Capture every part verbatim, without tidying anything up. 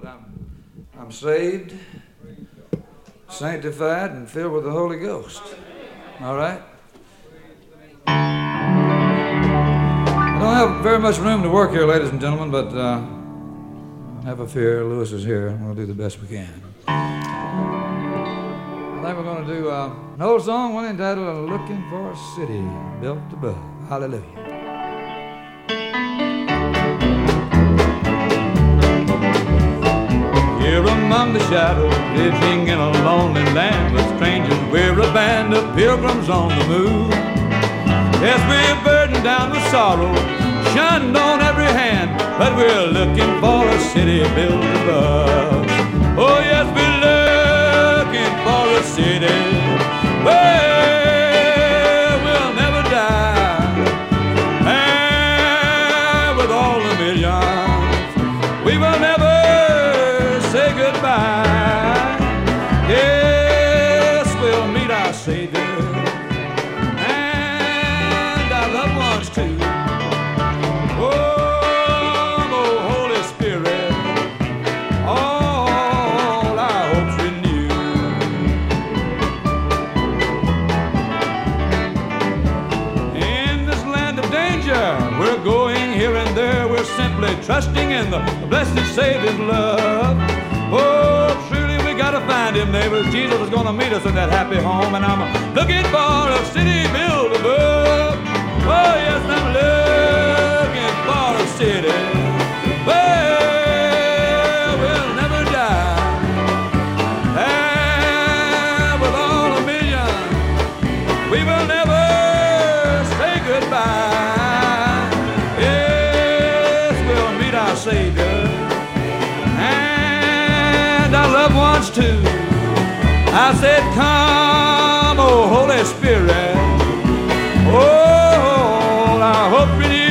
that I'm, I'm saved, sanctified, and filled with the Holy Ghost. All right? I don't have very much room to work here, ladies and gentlemen, but uh, never fear, Lewis is here, and we'll do the best we can. I think we're going to do uh, an old song, one entitled Looking for a City Built Above. Hallelujah. Here among the shadows, living in a lonely land with strangers, we're a band of pilgrims on the move. Yes, we're burdened down with sorrow, shunned on every hand, but we're looking for a city built above. Oh yes, we're looking for a city where we'll never die, and with all the millions, we will never say goodbye. Yes, we'll meet our Savior and our loved ones too. Oh, oh Holy Spirit, all our hopes renew. In this land of danger, we're going here and there. We're simply trusting in the blessed Savior's love. Oh, truly we gotta find him, neighbors. Jesus is gonna meet us in that happy home, and I'm looking for a city built above. Oh yes, I'm looking for a city where we'll never die, and with all a million, we will never say goodbye. Yes, we'll meet our Savior our loved ones too. I said, come, oh Holy Spirit, oh, I hope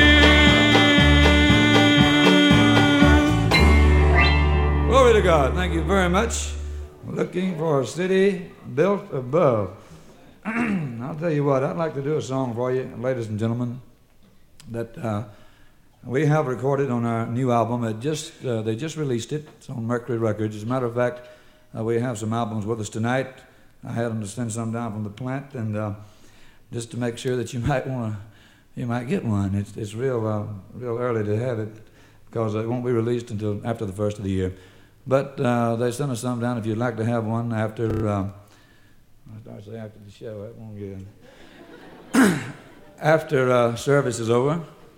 in you. Glory to God. Thank you very much. Looking for a city built above. I'll tell you what, I'd like to do a song for you, ladies and gentlemen, that uh, we have recorded on our new album. It just uh, they just released it. It's on Mercury Records. As a matter of fact, uh, we have some albums with us tonight. I had them to send some down from the plant, and uh, just to make sure that you might want to, you might get one. It's it's real uh, real early to have it because it won't be released until after the first of the year. But uh, they sent us some down if you'd like to have one after. Uh, I start to say after the show. That won't get after uh, service is over.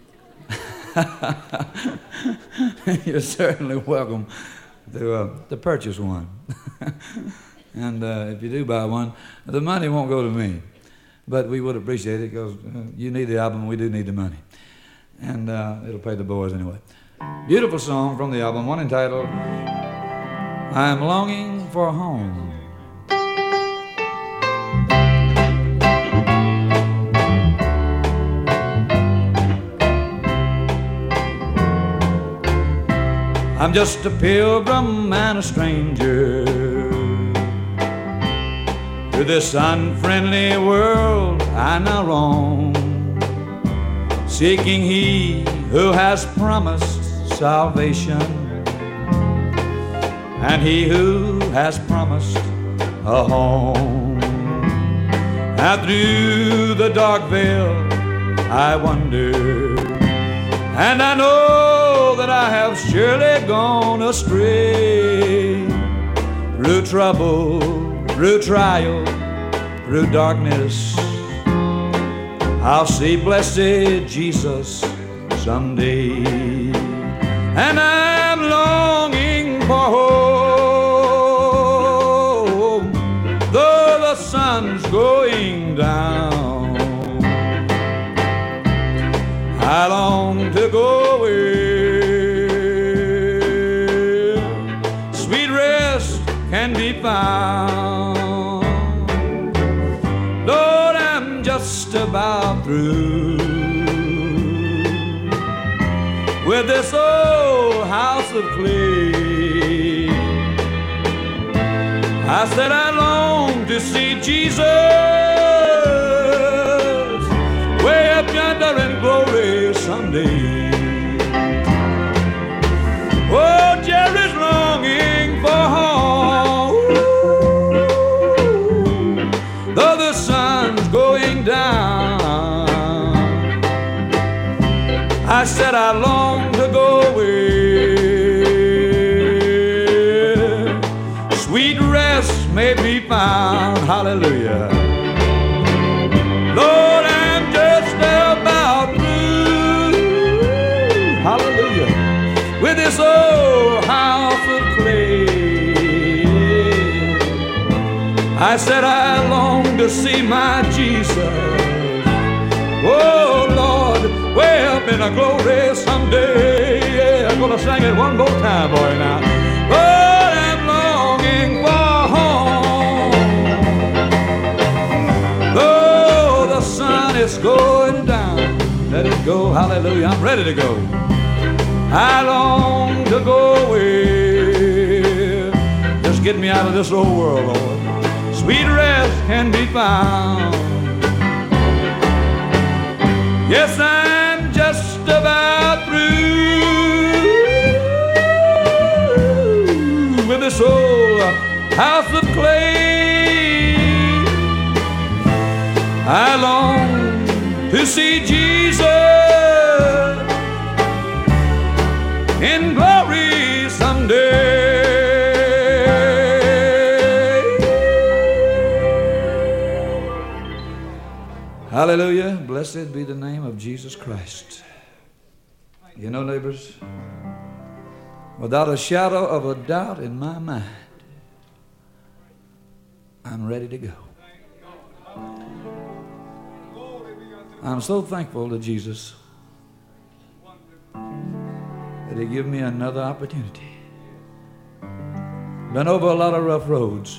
You're certainly welcome to uh, to purchase one. And uh, if you do buy one, the money won't go to me, but we would appreciate it because uh, you need the album, we do need the money, and uh, it'll pay the boys anyway. Beautiful song from the album, one entitled "I Am Longing for Home." I'm just a pilgrim and a stranger to this unfriendly world I now roam, seeking He who has promised salvation, and He who has promised a home. And through the dark veil I wander, and I know that I have surely gone astray, through trouble, through trial, through darkness. I'll see blessed Jesus someday, and I'm longing for home, though the sun's going down. I long to go where sweet rest can be found. Lord, I'm just about through with this old house of clay. I said I long to see Jesus way up yonder in glory someday. Oh, Jerry's longing Hallelujah. Lord, I'm just about through. Hallelujah. With this old house of clay. I said I long to see my Jesus. Oh, Lord, way up in a glory someday. Yeah, I'm gonna sing it one more time, boy, now. Lord, I'm longing for home. Though the sun is going down, let it go, hallelujah, I'm ready to go. I long to go away. Just get me out of this old world, Lord. Sweet rest can be found. Yes, I'm just about through with this old house of clay. I long to see Jesus in glory someday. Hallelujah. Blessed be the name of Jesus Christ. You know, neighbors, without a shadow of a doubt in my mind, I'm ready to go. I'm so thankful to Jesus that He gave me another opportunity. Been over a lot of rough roads,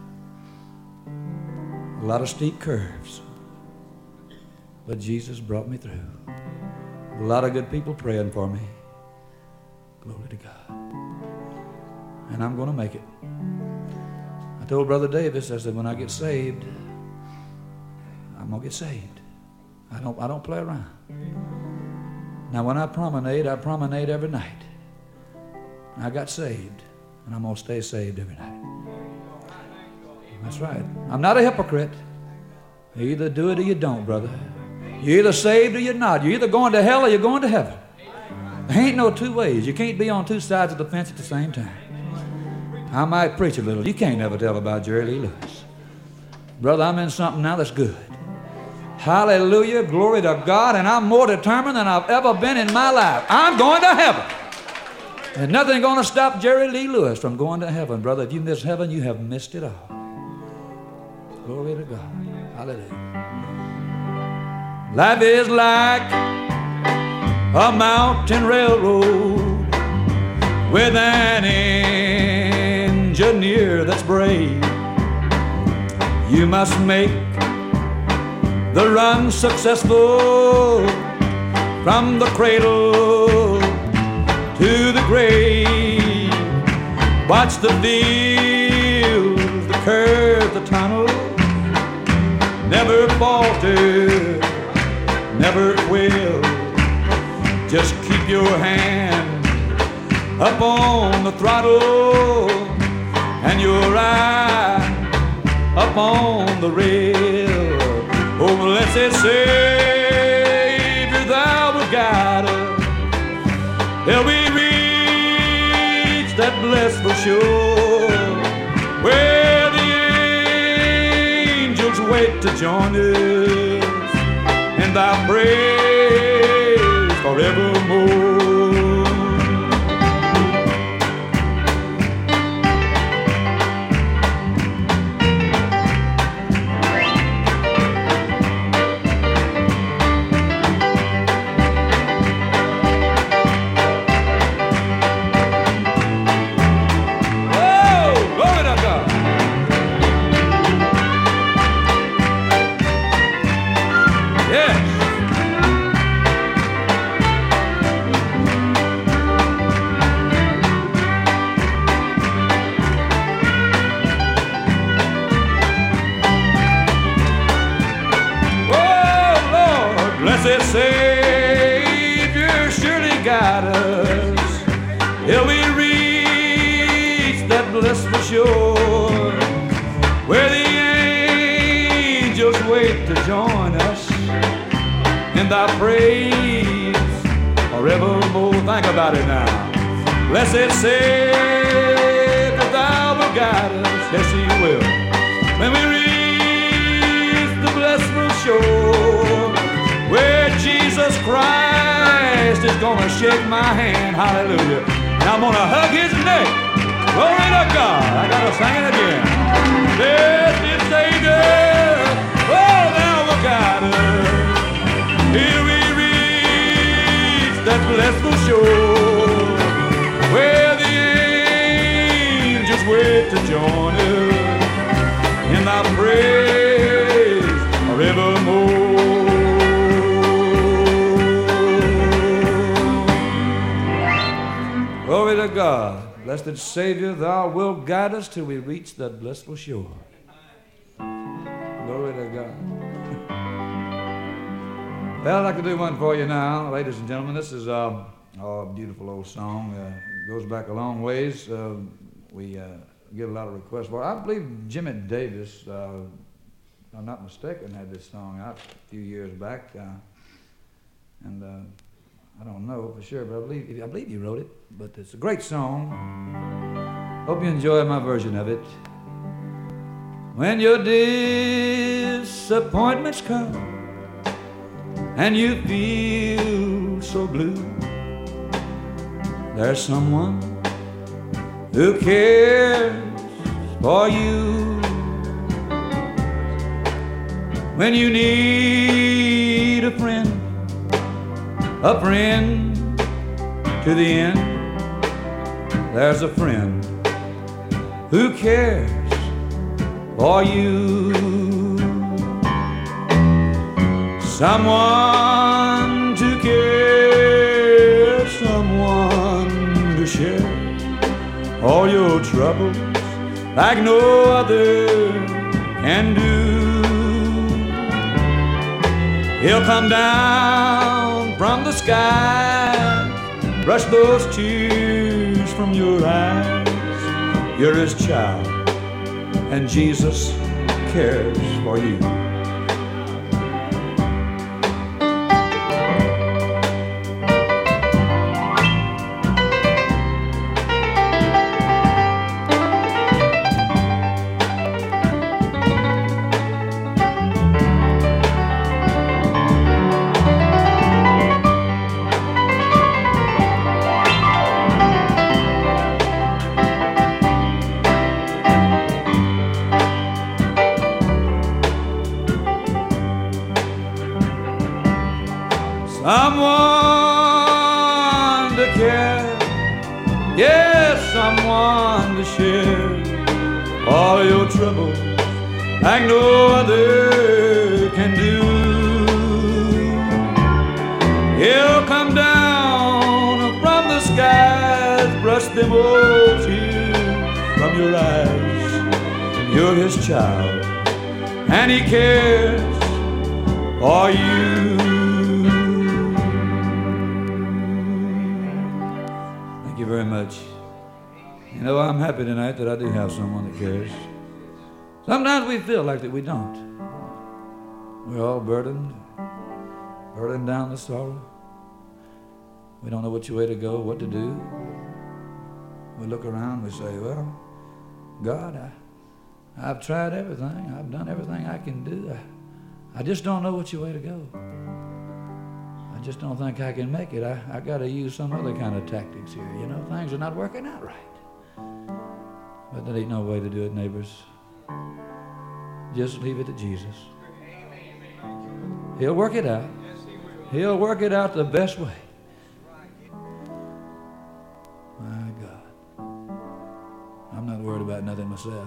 a lot of steep curves, but Jesus brought me through. A lot of good people praying for me. Glory to God. And I'm going to make it. I told Brother Davis, I said, when I get saved, I'm going to get saved. I don't, I don't play around. Now, when I promenade, I promenade every night. I got saved, and I'm going to stay saved every night. That's right. I'm not a hypocrite. You either do it or you don't, brother. You're either saved or you're not. You're either going to hell or you're going to heaven. There ain't no two ways. You can't be on two sides of the fence at the same time. I might preach a little. You can't never tell about Jerry Lee Lewis. Brother, I'm in something now that's good. Hallelujah, glory to God, and I'm more determined than I've ever been in my life. I'm going to heaven. And nothing's going to stop Jerry Lee Lewis from going to heaven. Brother, if you miss heaven, you have missed it all. Glory to God. Hallelujah. Life is like a mountain railroad with an engineer that's brave. You must make the run successful from the cradle to the grave. Watch the fields, the curves, the tunnel. Never falter, never quail. Just keep your hand up on the throttle and your eye up on the rail. Oh, blessed Savior, thou wilt guide us till we reach that blissful shore where the angels wait to join us in thy praise forevermore. Savior, surely guide us till we reach that blissful shore where the angels wait to join us in thy praise forevermore. Think about it now. Blessed Savior, thou wilt guide us, yes, he will, when we reach shore, where Jesus Christ is gonna shake my hand, hallelujah. And I'm gonna hug his neck, glory to God. I gotta sing it again. Blessed Savior, oh now look at us. Here we reach that blissful shore, where the angels wait to join us in thy praise forevermore. Glory to God. Blessed Savior, thou wilt guide us till we reach that blissful shore. Glory to God. Well, I'd like to do one for you now, ladies and gentlemen. This is uh, oh, a beautiful old song. Uh, it goes back a long ways. Uh, we uh, get a lot of requests for it. I believe Jimmy Davis, uh, if I'm not mistaken, had this song out a few years back. Uh, and uh, I don't know for sure, but I believe, I believe he wrote it. But it's a great song. Hope you enjoy my version of it. When your disappointments come and you feel so blue, there's someone who cares for you. When you need a friend, a friend to the end, there's a friend who cares for you. Someone to care, someone to share all your troubles like no other can do. He'll come down from the sky, brush those tears from your eyes. You're his child, and Jesus cares for you. Someone to care, yes, someone to share all your troubles like no other can do. He'll come down from the skies, brush them old tears from your eyes. You're his child, and he cares for you. Thank you very much. You know, I'm happy tonight that I do have someone that cares. Sometimes we feel like that we don't. We're all burdened, burdened down with sorrow. We don't know which way to go, what to do. We look around, we say, well, God, I, I've tried everything. I've done everything I can do. I, I just don't know which way to go. I just don't think I can make it. I, I got to use some other kind of tactics here. You know, things are not working out right. But there ain't no way to do it, neighbors. Just leave it to Jesus. He'll work it out. He'll work it out the best way. My God. I'm not worried about nothing myself.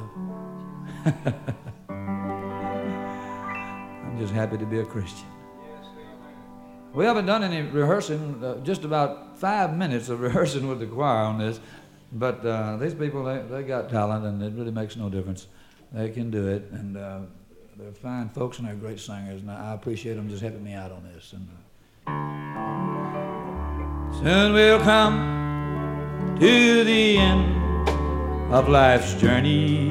I'm just happy to be a Christian. We haven't done any rehearsing, uh, just about five minutes of rehearsing with the choir on this. But uh, these people, they, they got talent, and it really makes no difference. They can do it, and uh, they're fine folks, and they're great singers, and I appreciate them just helping me out on this. And uh, soon we'll come to the end of life's journey,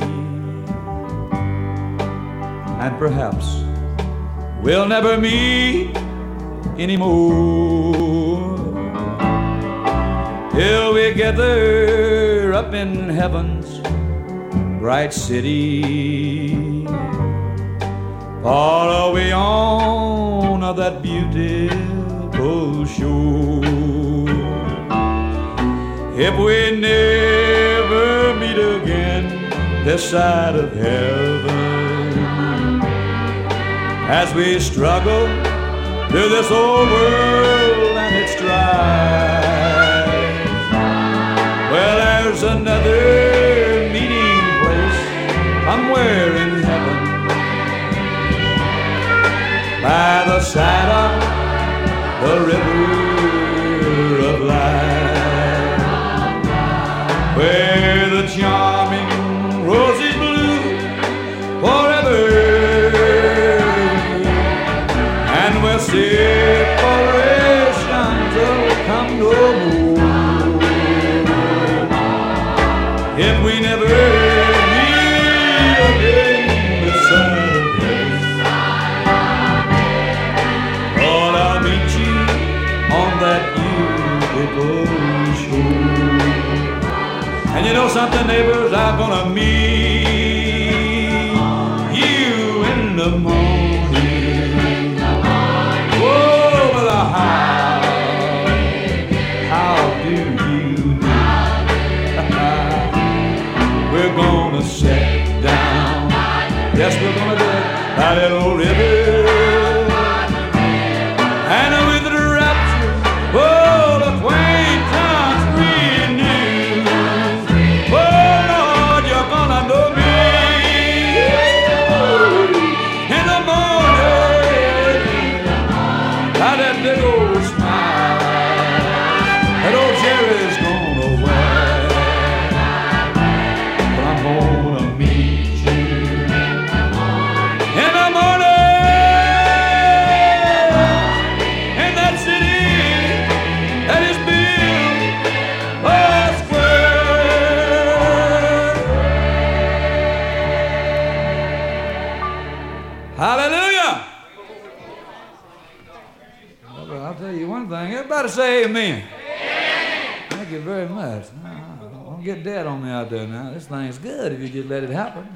and perhaps we'll never meet anymore, till we gather up in heaven's bright city, far away on that beautiful shore. If we never meet again this side of heaven, as we struggle through this old world and its strife, well, there's another meeting place somewhere in heaven, by the side of the river of life, where the charming roses bloom forever, and where separations will come no more. If we never meet again this side of heaven, Lord, I'll meet you on that beautiful shore. And you know something, neighbors, I'm gonna meet you in the morning. Oh, with a how, how do you do? We're gonna sit down, yes, we're gonna do it by that old river, and with the rapture, oh, the acquaintance renewed. Oh Lord, you're gonna know me in the morning by that big old smile that old Jerry's gonna wear. But I'm gonna meet you in the morning in that city that is built a square. Hallelujah! Well, I'll tell you one thing. Everybody say amen. Thank you very much. Don't get dead on me out there now. This thing's good if you just let it happen.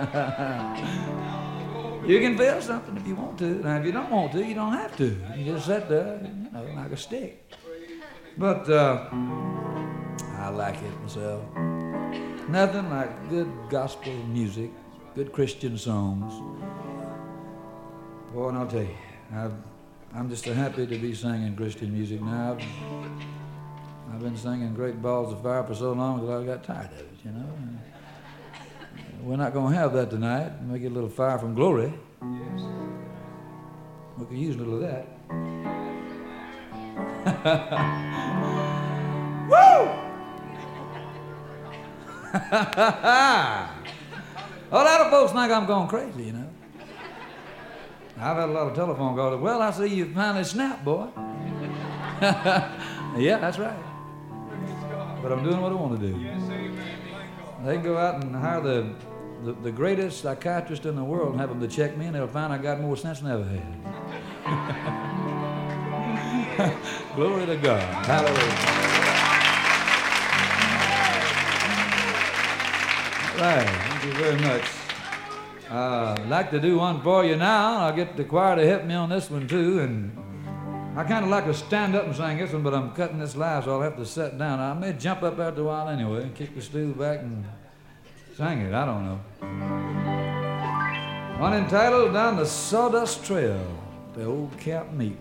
You can feel something if you want to. Now, if you don't want to, you don't have to. You just sit there, you know, like a stick. But uh, I like it myself. Nothing like good gospel music, good Christian songs. Boy, and I'll tell you, I've, I'm just so happy to be singing Christian music now. I've, I've been singing Great Balls of Fire for so long that I got tired of it, you know. And we're not going to have that tonight. We get a little fire from glory. Yes. We could use a little of that. Woo! A lot of folks think I'm going crazy, you know. I've had a lot of telephone calls. Well, I see you finally snapped, boy. Yeah, that's right. But I'm doing what I want to do. They can go out and hire the, the, the greatest psychiatrist in the world and have them to check me, and they'll find I got more sense than I ever had. Glory to God. Hallelujah. Right. Thank you very much. Uh, I'd like to do one for you now. I'll get the choir to help me on this one too. And I kind of like to stand up and sing this one, but I'm cutting this live, so I'll have to sit down. I may jump up after a while anyway and kick the stool back and sing it. I don't know. One entitled Down the Sawdust Trail, the old camp meeting.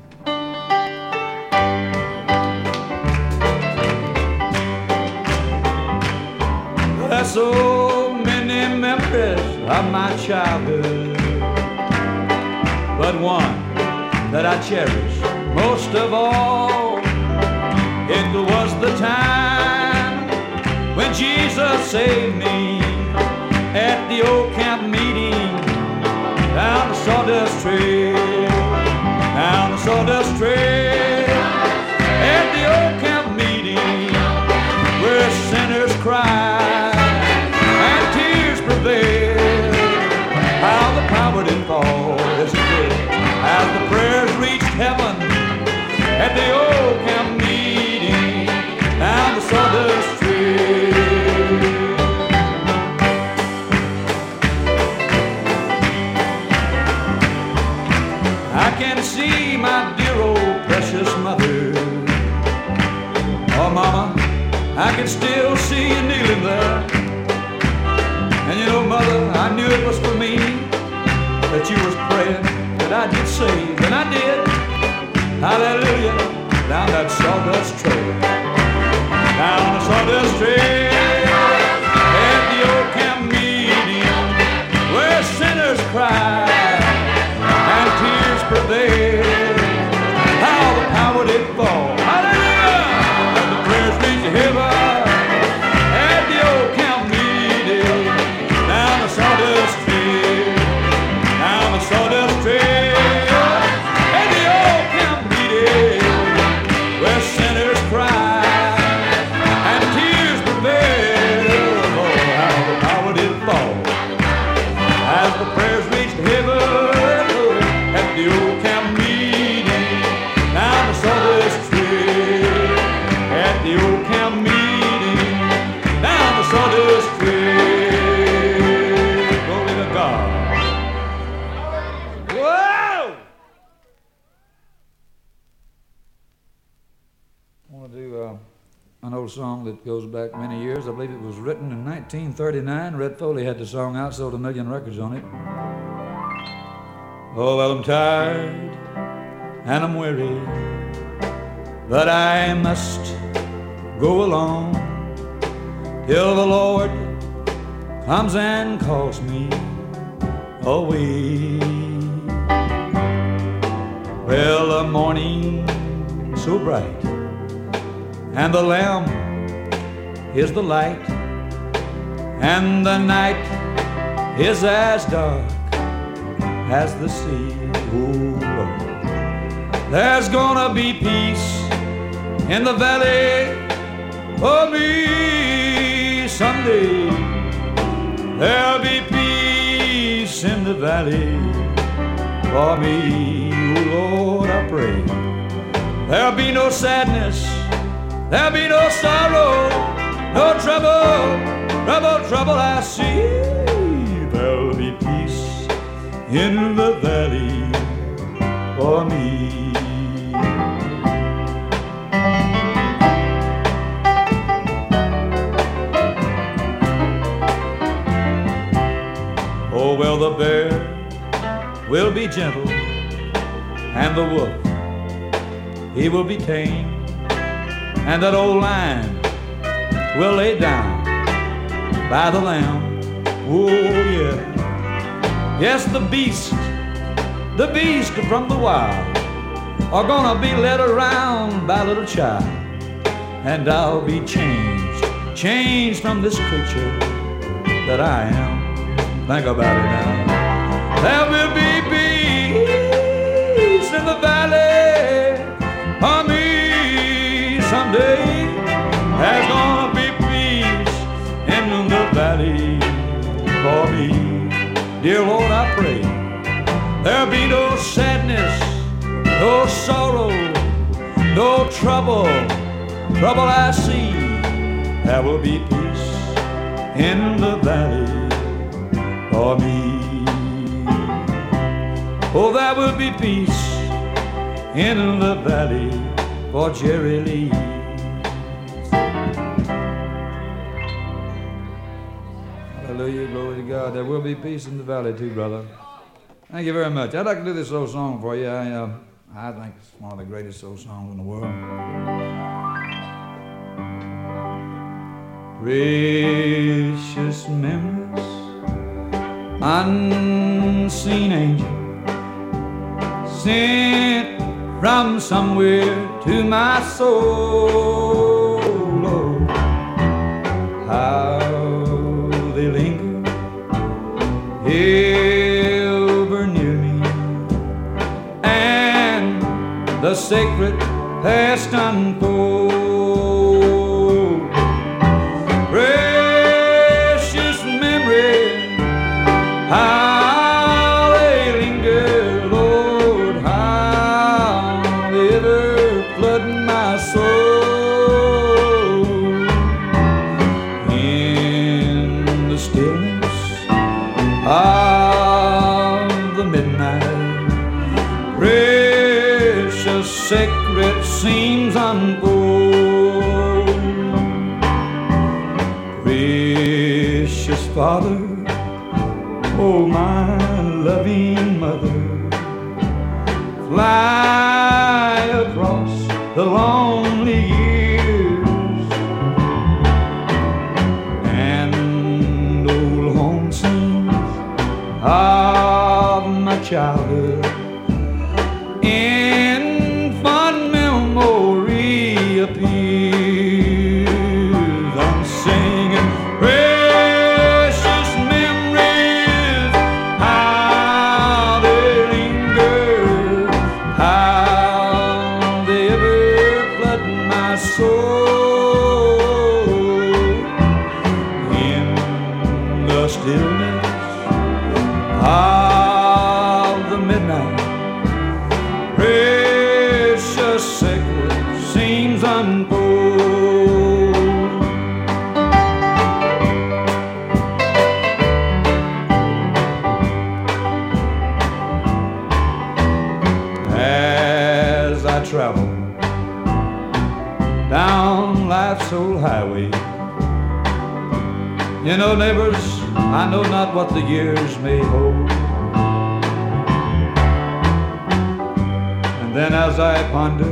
There's so many memories of my childhood, but one that I cherish most of all, it was the time when Jesus saved me at the old camp meeting down the sawdust trail, down the sawdust trail, at the old camp meeting where sinners cried and tears prevailed. How the power did fall, yes it did, as the prayers reached heaven at the old camp meeting down the sawdust trail. I'd get saved, and I did. Hallelujah, down that sawdust trail. Down the sawdust trail at the old camp meeting where sinners cry and tears prevail. How the power did fall. Hallelujah, and the prayers reached heaven at the old camp meeting. Down the sawdust trail, down the sawdust trail. Song that goes back many years. I believe it was written in nineteen thirty-nine. Red Foley had the song out, sold a million records on it. Oh, well, I'm tired and I'm weary, but I must go along till the Lord comes and calls me away. Well, the morning so bright and the Lamb is the light, and the night is as dark as the sea. Oh, Lord. There's gonna be peace in the valley for me someday. There'll be peace in the valley for me. Oh, Lord, I pray. There'll be no sadness, there'll be no sorrow, no trouble, trouble, trouble I see. There'll be peace in the valley for me. Oh, well, the bear will be gentle, and the wolf, he will be tame, and that old lion will lay down by the lamb. Oh, yeah. Yes, the beast, the beast from the wild are gonna be led around by a little child, and I'll be changed, changed from this creature that I am. Think about it now. There will be peace in the valley for me someday. There's gonna be peace in the valley for me. Dear Lord, I pray there'll be no sadness, no sorrow, no trouble, trouble I see. There will be peace in the valley for me. Oh, there will be peace in the valley for Jerry Lee. Hallelujah, glory to God. There will be peace in the valley too, brother. Thank you very much. I'd like to do this old song for you. I, uh, I think it's one of the greatest old songs in the world. Precious memories, unseen angel, sent from somewhere to my soul. Oh, how they linger ever near me, and the sacred past unfold. Precious memories, how they linger, Lord, how they ever flood my soul. In the stillness of the midnight, precious sacred scenes unfold. Precious Father, oh my loving mother, fly across the lonely years, and old home scenes of my childhood in fond memory appears. I'm singing precious memories, how they linger, how they ever flood my soul in the stillness of the midnight. Precious sacred scenes unfold. As I travel down life's old highway, you know, neighbors, I know not what the years may hold. And then as I ponder,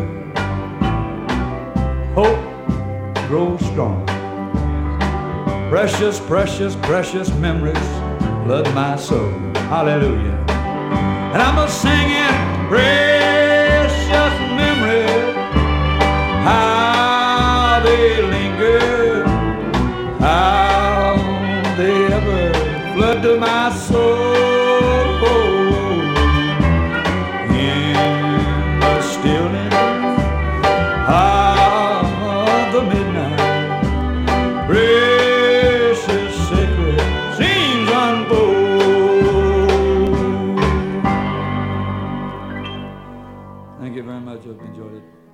hope grows strong. Precious, precious, precious memories flood my soul. Hallelujah. And I'm a singing precious memories, how they linger, how they ever flood to my soul. Stillness of the midnight, precious sacred scenes unfold. Thank you very much. Hope you enjoyed it.